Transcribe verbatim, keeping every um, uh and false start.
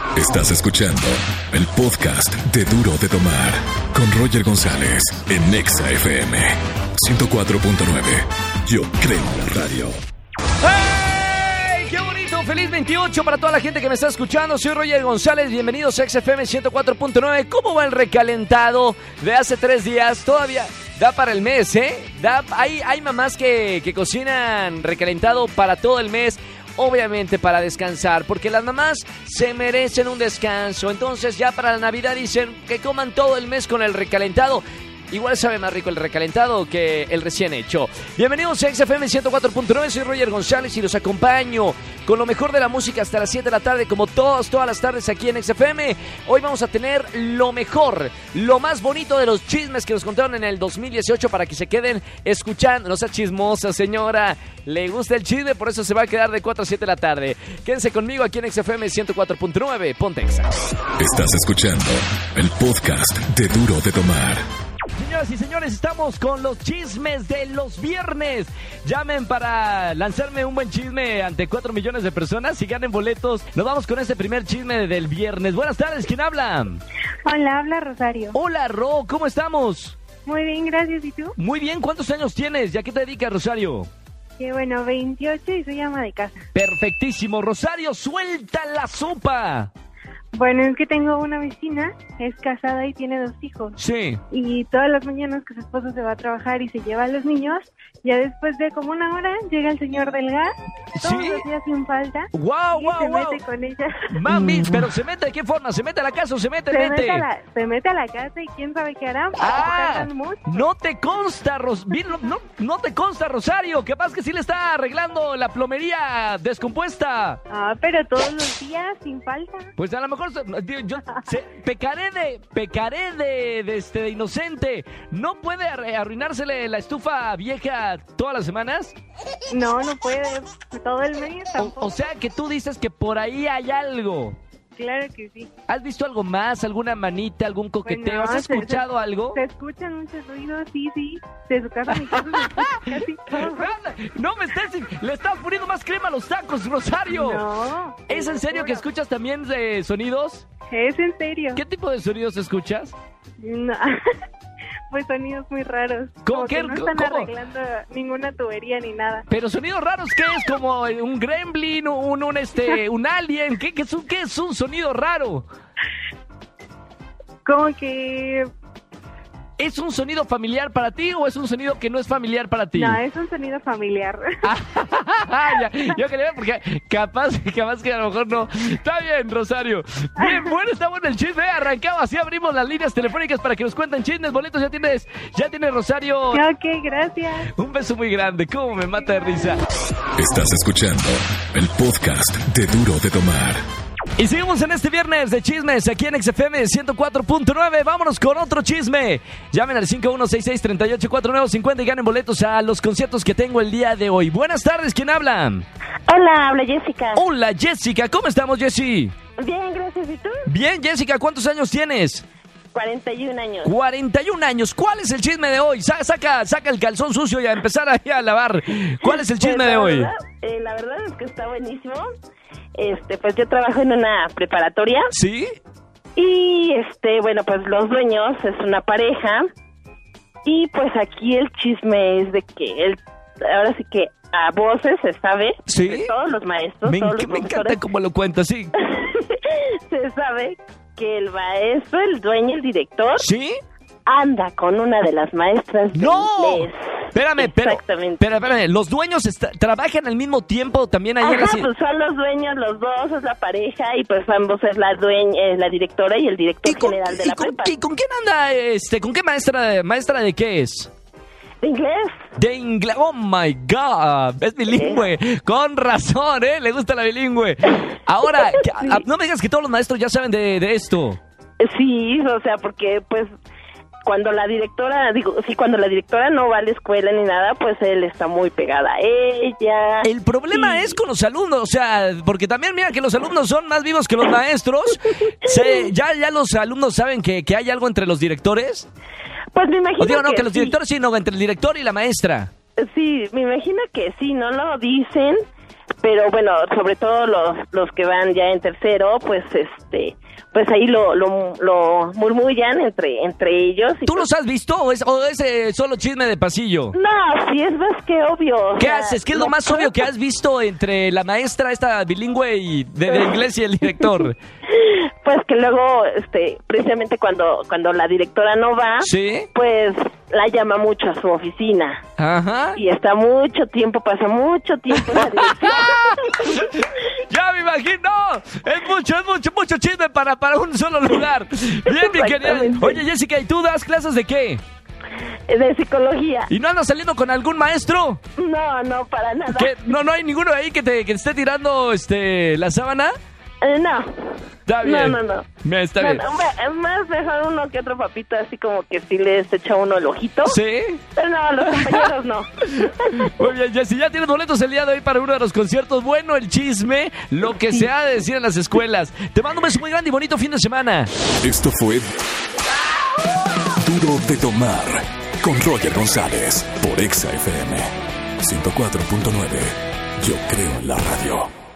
Estás escuchando el podcast de Duro de Tomar con Roger González en Nexa F M ciento cuatro punto nueve. Yo creo en la radio. ¡Hey! ¡Qué bonito! ¡Feliz veintiocho para toda la gente que me está escuchando! Soy Roger González, bienvenidos a X F M ciento cuatro punto nueve. ¿Cómo va el recalentado de hace tres días? Todavía da para el mes, ¿eh? Da, hay, hay mamás que, que cocinan recalentado para todo el mes. Obviamente para descansar, porque las mamás se merecen un descanso. Entonces ya para la Navidad dicen que coman todo el mes con el recalentado. Igual sabe más rico el recalentado que el recién hecho. Bienvenidos a X F M ciento cuatro punto nueve, soy Roger González y los acompaño con lo mejor de la música hasta las siete de la tarde, como todos, todas las tardes aquí en X F M. Hoy vamos a tener lo mejor, lo más bonito de los chismes que nos contaron en el dos mil dieciocho para que se queden escuchando. No sea chismosa, señora. Le gusta el chisme, por eso se va a quedar de cuatro a siete de la tarde. Quédense conmigo aquí en X F M ciento cuatro punto nueve, Ponte Exa. Estás escuchando el podcast de Duro de Tomar. Señoras y señores, estamos con los chismes de los viernes. Llamen para lanzarme un buen chisme ante cuatro millones de personas y ganen boletos. Nos vamos con este primer chisme del viernes. Buenas tardes, ¿quién habla? Hola, habla Rosario. Hola, Ro, ¿cómo estamos? Muy bien, gracias, ¿y tú? Muy bien, ¿cuántos años tienes? ¿Y a qué te dedicas, Rosario? Que bueno, veintiocho y soy ama de casa. Perfectísimo, Rosario, suelta la sopa. Bueno, es que tengo una vecina, es casada y tiene dos hijos. Sí. Y todas las mañanas que su esposo se va a trabajar y se lleva a los niños, ya después de como una hora llega el señor del gas, todos ¿Sí? los días sin falta. ¡Guau, y guau, se guau! mete con ella. Mami, ¿pero se mete de qué forma? ¿Se mete a la casa o se mete, Se mete? mete, a la, se mete a la casa y quién sabe qué hará. porque Ah, tardan mucho. no te consta, Ros no, no, no te consta, Rosario, que pasa que sí le está arreglando la plomería descompuesta. Ah, pero todos los días sin falta. Pues a lo mejor digo, yo se, pecaré de pecaré de, de, este, de inocente. ¿No puede arru- arruinársele la estufa vieja todas las semanas? No, no puede, todo el mes O, tampoco. o sea que tú dices que por ahí hay algo. Claro que sí. ¿Has visto algo más? ¿Alguna manita? ¿Algún coqueteo? Bueno, ¿Has se- escuchado se- algo? Se escuchan muchos ruidos, sí, sí. De su casa a mi casa se escucha casi todo. No me estés... Le estás poniendo más crema a los tacos, Rosario. No. ¿Es en serio que escuchas también de sonidos? Es en serio. ¿Qué tipo de sonidos escuchas? No. Pues sonidos muy raros. ¿Cómo Como qué? que no están ¿Cómo? arreglando ninguna tubería ni nada. Pero sonidos raros, ¿qué es? ¿Como un gremlin, un, un, este, un alien? ¿Qué, qué, es un, ¿Qué es un sonido raro? Como que... ¿Es un sonido familiar para ti o es un sonido que no es familiar para ti? No, es un sonido familiar. ya, yo quería porque capaz, capaz que a lo mejor no. Está bien, Rosario. Bien, bueno, está bueno el chisme. Arrancado, así abrimos las líneas telefónicas para que nos cuenten chismes, boletos. Ya tienes, ya tienes, Rosario. Ok, gracias. Un beso muy grande. Cómo me mata de risa. Estás escuchando el podcast de Duro de Tomar. Y seguimos en este viernes de chismes aquí en X F M ciento cuatro punto nueve. Vámonos con otro chisme. Llamen al cinco uno seis seis, tres ocho cuatro nueve cinco cero y ganen boletos a los conciertos que tengo el día de hoy. Buenas tardes, ¿quién habla? Hola, habla Jessica. Hola, Jessica. ¿Cómo estamos, Jessie? Bien, gracias. ¿Y tú? Bien, Jessica. ¿Cuántos años tienes? cuarenta y un años. cuarenta y un años. ¿Cuál es el chisme de hoy? Sa- Saca, saca el calzón sucio y a empezar ahí a lavar. ¿Cuál es el chisme Pues, de la hoy? verdad, eh, la verdad es que está buenísimo. Este, pues yo trabajo en una preparatoria ¿Sí? y este, bueno, pues los dueños es una pareja y pues aquí el chisme es de que él, ahora sí que a voces se sabe, ¿Sí? de todos los maestros, Me, todos enc- los me encanta profesores, cómo lo cuentas, sí. se sabe que el maestro, el dueño, el director, ¿Sí? anda con una de las maestras de ¡No! inglés. Espérame, pero, Exactamente. pero, espérame, ¿los dueños está- trabajan al mismo tiempo también ahí en la Ajá, ci- pues son los dueños, los dos, es la pareja y pues ambos es la dueña, eh, la directora y el director ¿Y con, general de y la con- prepa. y con quién anda, este, con qué maestra, maestra de qué es? ¿De inglés? De inglés. Oh my God, es bilingüe. Con razón, ¿eh? Le gusta la bilingüe. Ahora, que- Sí. a- no me digas que todos los maestros ya saben de, de esto. Sí, o sea, porque pues cuando la directora, digo, sí, cuando la directora no va a la escuela ni nada, pues él está muy pegada a ella. El problema Sí. es con los alumnos, o sea, porque también mira que los alumnos son más vivos que los maestros. Se- ya, ya los alumnos saben que, que hay algo entre los directores. Pues me imagino O digo, no, que, que los sí. directores sí, no, entre el director y la maestra. Sí, me imagino que sí, no lo dicen, pero bueno, sobre todo los los que van ya en tercero, pues este pues ahí lo lo, lo murmullan entre entre ellos. Y ¿Tú pues, los has visto o es, o es eh, solo chisme de pasillo? no, sí es más que obvio. ¿Qué o sea, haces? ¿Qué es lo no- más obvio que has visto entre la maestra esta bilingüe y de, de inglés y el director? Pues que luego, este, precisamente cuando cuando la directora no va, ¿Sí? pues la llama mucho a su oficina Ajá. y está mucho tiempo, pasa mucho tiempo en la dirección. ¡Ya me imagino! Es mucho, es mucho, mucho chisme para, para un solo lugar. Bien, mi querida. Exactamente. Oye, Jessica, ¿y tú das clases de qué? De psicología. ¿Y no andas saliendo con algún maestro? No, no, para nada. ¿Qué? ¿No, no hay ninguno ahí que te, que te esté tirando este, la sábana? Eh, no. Está bien. No, no, no. Me- Está No, bien. no, me- es más mejor uno que otro papito, así como que si les echa uno el ojito. ¿Sí? Pero no, los compañeros no. Muy bien, Jessy, ya tienes boletos el día de hoy para uno de los conciertos. Bueno, el chisme, lo que se ha de decir en las escuelas. Te mando un beso muy grande y bonito fin de semana. Esto fue Duro de Tomar con Roger González por Exa F M ciento cuatro punto nueve. Yo creo en la radio.